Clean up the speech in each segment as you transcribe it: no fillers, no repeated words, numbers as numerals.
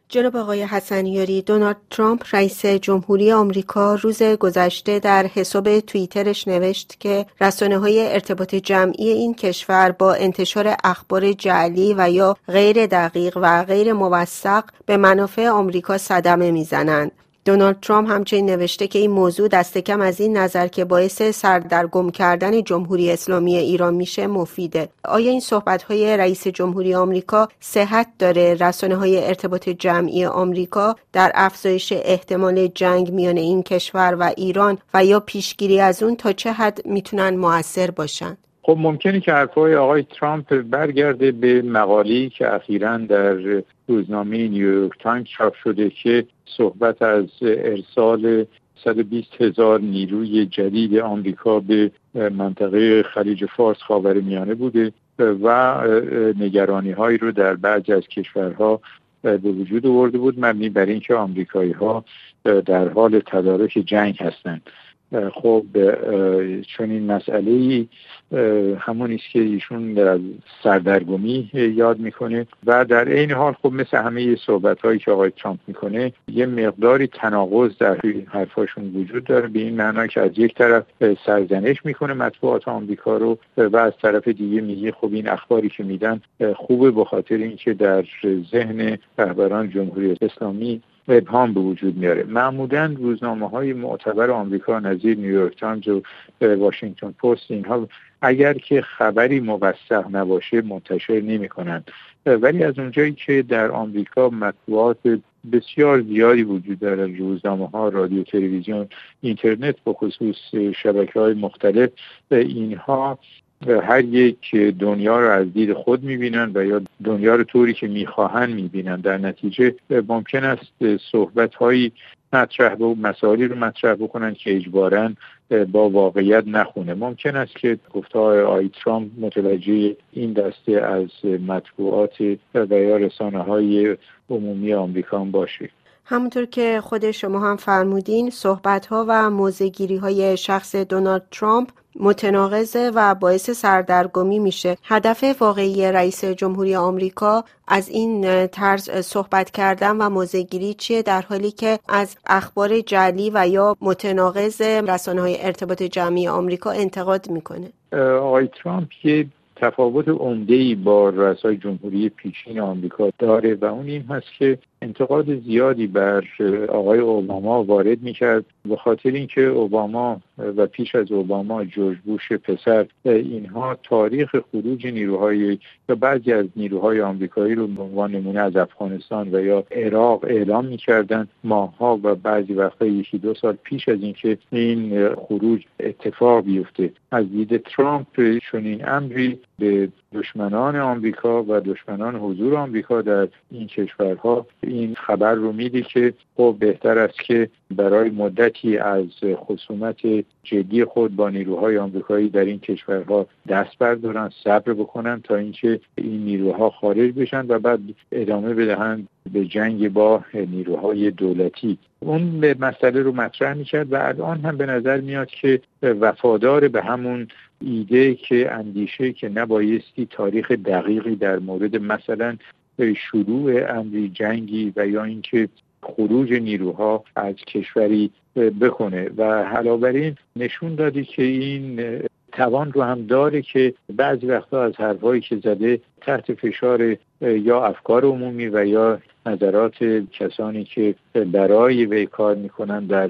جناب آقای حسنیاری، دونالد ترامپ رئیس جمهوری آمریکا روز گذشته در حساب توییترش نوشت که رسانه‌های ارتباط جمعی این کشور با انتشار اخبار جعلی و یا غیر دقیق و غیر موثق به منافع آمریکا صدمه میزنند. دونالد ترامپ همچنین نوشته که این موضوع دست کم از این نظر که باعث سردرگم کردن جمهوری اسلامی ایران میشه مفیده. آیا این صحبت‌های رئیس جمهوری آمریکا صحت داره؟ رسانه‌های ارتباط جمعی آمریکا در افزایش احتمال جنگ میان این کشور و ایران و یا پیشگیری از اون تا چه حد میتونن مؤثر باشن؟ خب ممکنه که حرفای آقای ترامپ برگرده به مقاله‌ای که اخیراً در روزنامه نیویورک تایمز چاپ شده که صحبت از ارسال 120,000 نیروی جدید آمریکا به منطقه خلیج فارس خاورمیانه بوده و نگرانی‌هایی رو در بعضی از کشورها به وجود آورده بود مبنی بر اینکه آمریکایی‌ها در حال تدارک جنگ هستند. خب چون این مسئله‌ای همون است که ایشون در سردرگمی یاد میکنه و در این حال خب مثل همه صحبت‌هایی که آقای ترامپ میکنه یه مقداری تناقض در حرفاشون وجود داره، به این معنا که از یک طرف سرزنش میکنه مطبوعات آمریکا رو و از طرف دیگه میگه خب این اخباری که میدن خوبه به خاطر اینکه در ذهن رهبران جمهوری اسلامی ابهام به وجود میاره. معمولاً روزنامه‌های معتبر آمریکا نظیر نیویورک تایمز و واشنگتن پست اینها اگر که خبری موثق نباشه منتشر نمی‌کنن، ولی از اونجایی که در آمریکا مطبوعات بسیار زیادی وجود داره، روزنامه‌ها، رادیو، تلویزیون، اینترنت، به خصوص شبکه‌های مختلف، اینها هر یک دنیا رو از دید خود می‌بینن و یا دنیا رو طوری که می‌خواهن می‌بینن. در نتیجه ممکن است صحبت‌هایی مطرح و مسائلی رو مطرح بکنن که اجباراً با واقعیت نخونه. ممکن است که گفته‌های آقای ترامپ متوجه این دسته از مطبوعات و یا رسانه‌های عمومی آمریکا باشه. همونطور که خود شما هم فرمودین، صحبت‌ها و موضع‌گیری‌های شخص دونالد ترامپ متناقضه و باعث سردرگمی میشه. هدف واقعی رئیس جمهوری آمریکا از این طرز صحبت کردن و موضع‌گیری چیه، در حالی که از اخبار جعلی و یا متناقض رسانه‌های ارتباط جمعی آمریکا انتقاد میکنه؟ آقای ترامپ یه تفاوت عمده‌ای با رؤسای جمهوری پیشین آمریکا داره و اون این هست که انتقاد زیادی بر آقای اوباما وارد می‌کرد به خاطر اینکه اوباما و پیش از اوباما جورج بوش پسر اینها تاریخ خروج نیروهای یا بعضی از نیروهای آمریکایی رو به عنوان نمونه از افغانستان و یا عراق اعلام می‌کردند ماه‌ها و بعضی وقتا 1-2 سال پیش از اینکه این خروج اتفاق بیفته. از دید ترامپ چنین امری به دشمنان آمریکا و دشمنان حضور آمریکا در این کشورها این خبر رو میده که خب بهتر است که برای مدتی از خصومت جدی خود با نیروهای آمریکایی در این کشورها دست بردارن، صبر بکنن تا اینکه این نیروها خارج بشن و بعد ادامه بدهند به جنگ با نیروهای دولتی. اون مسئله رو مطرح می‌کرد و الان هم به نظر میاد که وفادار به همون ایده که اندیشه که نبایستی تاریخ دقیقی در مورد مثلا شروع امری جنگی و یا اینکه خروج نیروها از کشوری بکنه و علاوه بر این نشون دادی که این توان رو هم داره که بعضی وقتا از حرفایی که زده تحت فشار یا افکار عمومی و یا نظرات کسانی که برای وی کار میکنن در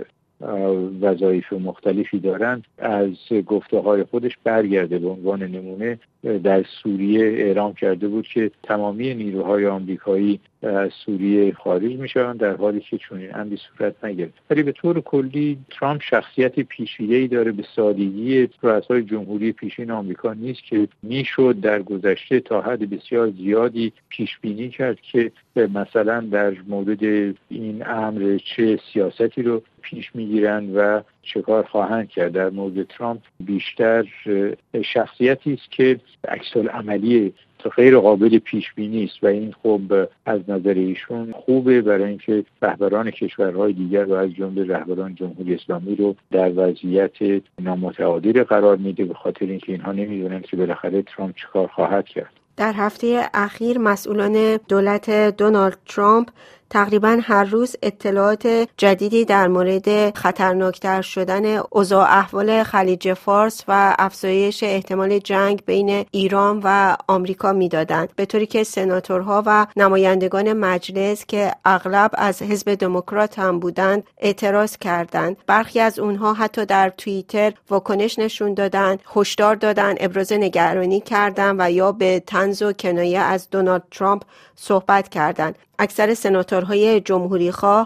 وظایف مختلفی دارن از گفته‌های خودش برگرده. به عنوان نمونه در سوریه اعلام کرده بود که تمامی نیروهای آمریکایی از سوریه خارج میشوند در حالی که چنین امری صورت نگرفت. ولی به طور کلی ترامپ شخصیت پیچیده‌ای داره، به سادگی رؤسای جمهوری پیشین آمریکا نیست که میشد در گذشته تا حد بسیار زیادی پیش بینی کرد که مثلا در مورد این امر چه سیاستی رو پیش میگیرند و چه کار خواهند کرد. در مورد ترامپ بیشتر شخصیتی است که عکس العملی غیر قابل پیش بینی است و این خب از نظر ایشون خوبه برای اینکه رهبران کشورهای دیگر و از جمله رهبران جمهوری اسلامی رو در وضعیت نامتعادل قرار میده، به خاطر اینکه اینها نمیدونن که بالاخره ترامپ چیکار خواهد کرد. در هفته اخیر مسئولان دولت دونالد ترامپ تقریباً هر روز اطلاعات جدیدی در مورد خطرناکتر شدن اوضاع احوال خلیج فارس و افزایش احتمال جنگ بین ایران و آمریکا میدادند، به طوری که سناتورها و نمایندگان مجلس که اغلب از حزب دموکرات هم بودند اعتراض کردند. برخی از اونها حتی در توییتر واکنش نشون دادند، هشدار دادند، ابراز نگرانی کردند و یا به طنز و کنایه از دونالد ترامپ صحبت کردند. اکثر سناتورهای جمهوری‌خواه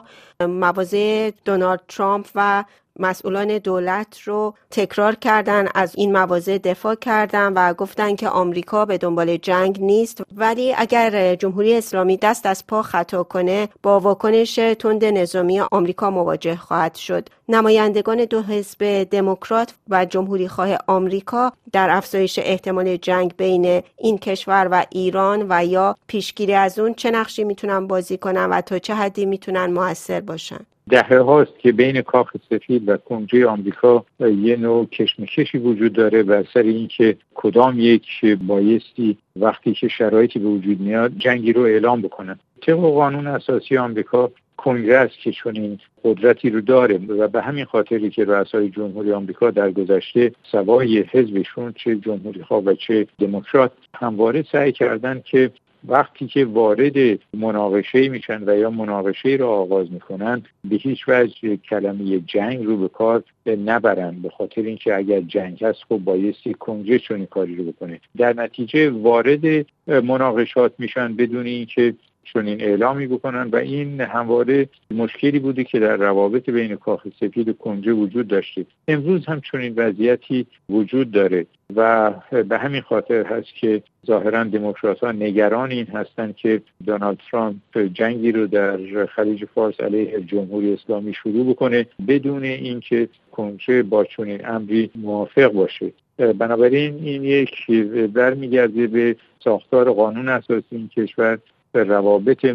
مواضع دونالد ترامپ و مسئولان دولت رو تکرار کردن، از این مواضع دفاع کردن و گفتن که آمریکا به دنبال جنگ نیست، ولی اگر جمهوری اسلامی دست از پا خطا کنه با واکنش تند نظامی آمریکا مواجه خواهد شد. نمایندگان دو حزب دموکرات و جمهوری خواه آمریکا در افزایش احتمال جنگ بین این کشور و ایران و یا پیشگیری از اون چه نقشی میتونن بازی کنن و تا چه حدی میتونن مؤثر باشن؟ دهه هاست که بین کاخ سفید و کنگره آمریکا یه نوع کشمکشی وجود داره بر سر اینکه کدام یک بایستی وقتی که شرایطی به وجود میاد جنگی رو اعلام بکنن. طبق قانون اساسی آمریکا کنگره است که چنین قدرتی رو داره و به همین خاطری که رؤسای جمهوری آمریکا در گذشته سوای حزبشون چه جمهوری خواه و چه دموکرات همواره سعی کردن که وقتی که وارد مناقشه میشن و یا مناقشه رو آغاز میکنن به هیچ وجه کلمه جنگ رو به کار نبرن، به خاطر اینکه اگر جنگ هست خب بایستی کنگره چنین کاری رو بکنه. در نتیجه وارد مناقشات میشن بدون اینکه چنین اعلامی بکنن و این همواره مشکلی بوده که در روابط بین کاخ سفید و کنگره وجود داشته. امروز هم چنین وضعیتی وجود داره و به همین خاطر هست که ظاهراً دموکرات‌ها نگران این هستند که دونالد ترامپ جنگی رو در خلیج فارس علیه جمهوری اسلامی شروع بکنه بدون اینکه کنگره با چنین امری موافق باشه. بنابراین این یک برمیگرده به ساختار قانون اساسی این کشور، روابط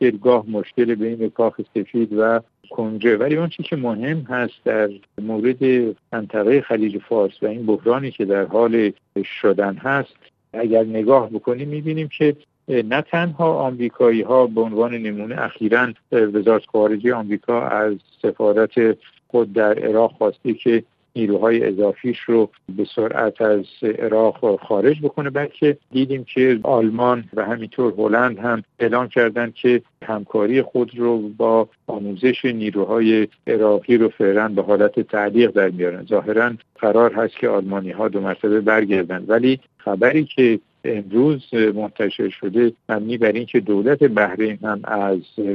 مشکل بین کاخ سفید و کنگره. ولی اون چیزی که مهم هست در مورد منطقه خلیج فارس و این بحرانی که در حال شدن هست، اگر نگاه بکنیم می‌بینیم که نه تنها آمریکایی ها به عنوان نمونه اخیراً وزارت خارجه آمریکا از سفارت خود در عراق خواسته که نیروهای اضافیش رو به سرعت از عراق خارج بکنه، بلکه دیدیم که آلمان و همینطور هلند هم اعلام کردند که همکاری خود رو با آموزش نیروهای عراقی رو فعلا به حالت تعلیق در میارن. ظاهرا قرار هست که آلمانی ها 2 مرتبه برگردن، ولی خبری که امروز منتشر شده مبنی بر این که دولت بحرین هم از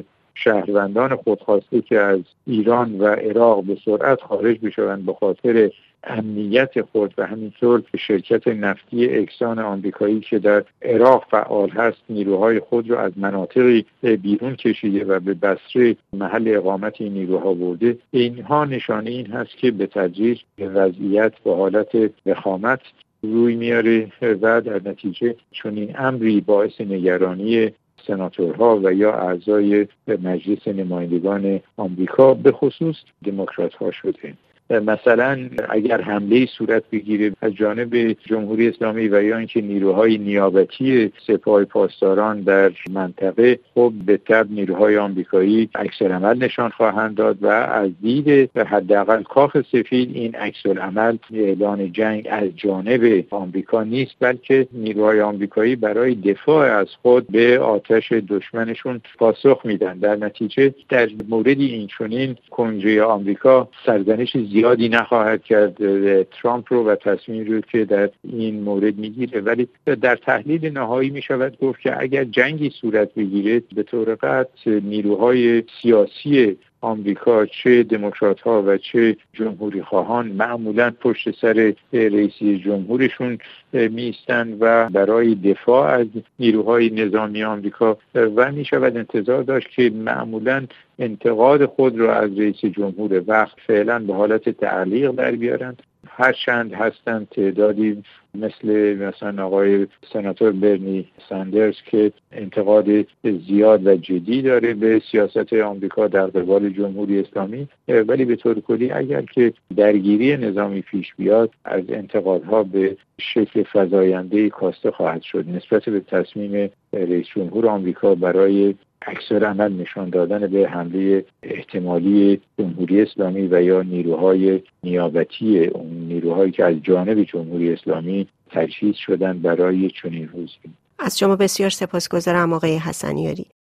شهروندان خودخواسته که از ایران و عراق به سرعت خارج بشوند به خاطر امنیت خود و همینطور شرکت نفتی اکسان آمریکایی که در عراق فعال هست نیروهای خود را از مناطقی بیرون کشیده و به بصره محل اقامت این نیروها برده. اینها نشانه این هست که به تدریج وضعیت به حالت وخامت روی میاره و در نتیجه چنین امری باعث نگرانی سناتورها و یا اعضای مجلس نمایندگان آمریکا به خصوص دموکرات‌ها شده. مثلا اگر حمله صورت بگیره از جانب جمهوری اسلامی و یا اینکه نیروهای نیابتی سپاه پاسداران در منطقه، خب به طبع نیروهای آمریکایی عکس‌العمل نشان خواهند داد و از دید حداقل کاخ سفید این عکس‌العمل اعلان جنگ از جانب آمریکا نیست، بلکه نیروهای آمریکایی برای دفاع از خود به آتش دشمنشون پاسخ میدن. در نتیجه در مورد این چنین کنگره آمریکا سرزنش زیادی نخواهد کرد ترامپ رو و تصمیم رو که در این مورد میگیره، ولی در تحلیل نهایی میشود گفت که اگر جنگی صورت بگیره به طور قطع نیروهای سیاسی آمریکا چه دموکرات ها و چه جمهوری خواهان معمولا پشت سر رئیس جمهورشون میستند و برای دفاع از نیروهای نظامی آمریکا و میشود انتظار داشت که معمولا انتقاد خود را از رئیس جمهور وقت فعلا به حالت تعلیق در بیارند. هرچند هستند تعدادی مثلا آقای سناتور برنی ساندرز که انتقاد زیاد و جدی داره به سیاست آمریکا در قبال جمهوری اسلامی، ولی به طور کلی اگر که درگیری نظامی پیش بیاد از انتقادها به شکل فزاینده‌ای کاسته خواهد شد نسبت به تصمیم رئیس جمهور آمریکا برای عکس‌العمل نشان دادن به حمله احتمالی جمهوری اسلامی و یا نیروهای نیابتی، اون نیروهایی که از جانب جمهوری اسلامی تجهیز شدن برای چنین روزی. از شما بسیار سپاسگزارم آقای حسنیاری.